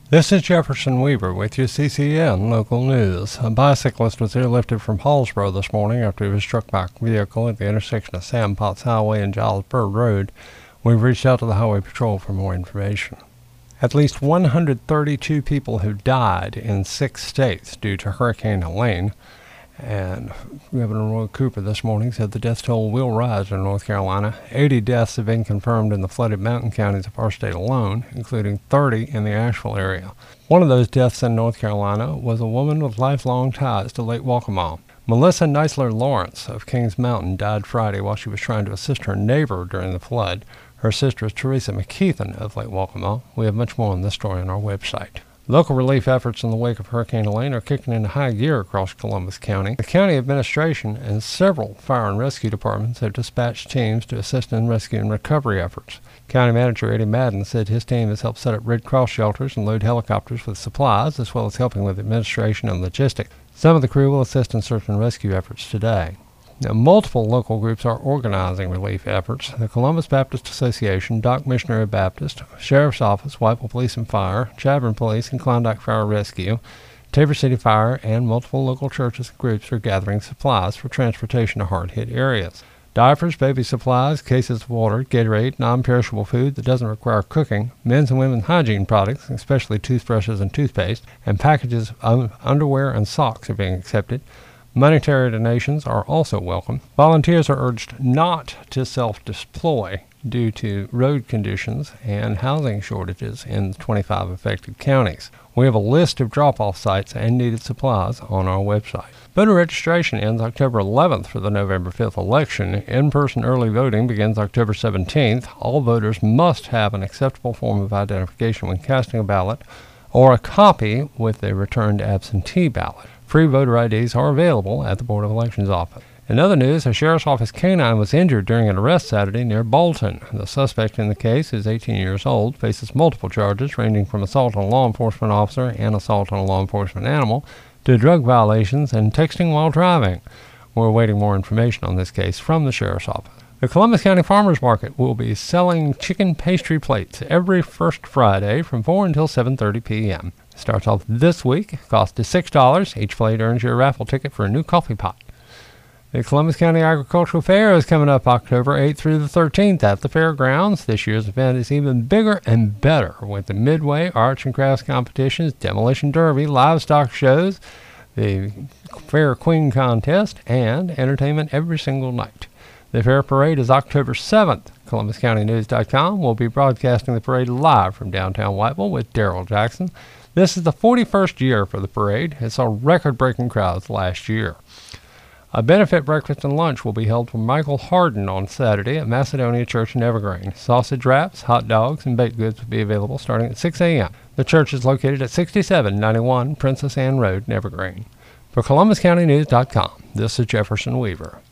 This is Jefferson Weaver with your CCN Local News. A bicyclist was airlifted from Hallsboro this morning after he was struck by a vehicle at the intersection of Sam Potts Highway and Giles Bird Road. We've reached out to the Highway Patrol for more information. At least 132 people have died in 6 states due to Hurricane Helene. And Governor Roy Cooper this morning said the death toll will rise in North Carolina. 80 deaths have been confirmed in the flooded mountain counties of our state alone, including 30 in the Asheville area. One of those deaths in North Carolina was a woman with lifelong ties to Lake Waccamaw. Melissa Neisler Lawrence of Kings Mountain died Friday while she was trying to assist her neighbor during the flood. Her sister is Teresa McKeithen of Lake Waccamaw. We have much more on this story on our website. Local relief efforts in the wake of Hurricane Helene are kicking into high gear across Columbus County. The county administration and several fire and rescue departments have dispatched teams to assist in rescue and recovery efforts. County Manager Eddie Madden said his team has helped set up Red Cross shelters and load helicopters with supplies, as well as helping with administration and logistics. Some of the crew will assist in search and rescue efforts today. Now, multiple local groups are organizing relief efforts. The Columbus Baptist Association, Dock Missionary Baptist, Sheriff's Office, Whiteville Police and Fire, Chadbourne Police, and Klondike Fire Rescue, Tabor City Fire, and multiple local churches and groups are gathering supplies for transportation to hard-hit areas. Diapers, baby supplies, cases of water, Gatorade, non-perishable food that doesn't require cooking, men's and women's hygiene products, especially toothbrushes and toothpaste, and packages of underwear and socks are being accepted. Monetary donations are also welcome. Volunteers are urged not to self-deploy due to road conditions and housing shortages in 25 affected counties. We have a list of drop-off sites and needed supplies on our website. Voter registration ends October 11th for the November 5th election. In-person early voting begins October 17th. All voters must have an acceptable form of identification when casting a ballot or a copy with a returned absentee ballot. Free voter IDs are available at the Board of Elections office. In other news, a sheriff's office canine was injured during an arrest Saturday near Bolton. The suspect in the case is 18 years old, faces multiple charges ranging from assault on a law enforcement officer and assault on a law enforcement animal to drug violations and texting while driving. We're awaiting more information on this case from the sheriff's office. The Columbus County Farmers Market will be selling chicken pastry plates every first Friday from 4 until 7:30 p.m. Starts off this week. Cost is $6. Each plate earns you a raffle ticket for a new coffee pot. The Columbus County Agricultural Fair is coming up October 8th through the 13th at the fairgrounds. This year's event is even bigger and better with the Midway Arts and Crafts competitions, Demolition Derby, livestock shows, the Fair Queen contest, and entertainment every single night. The fair parade is October 7th. ColumbusCountyNews.com will be broadcasting the parade live from downtown Whiteville with Daryl Jackson. This is the 41st year for the parade. It saw record-breaking crowds last year. A benefit breakfast and lunch will be held for Michael Harden on Saturday at Macedonia Church in Evergreen. Sausage wraps, hot dogs, and baked goods will be available starting at 6 a.m. The church is located at 6791 Princess Anne Road in Evergreen. For ColumbusCountyNews.com, this is Jefferson Weaver.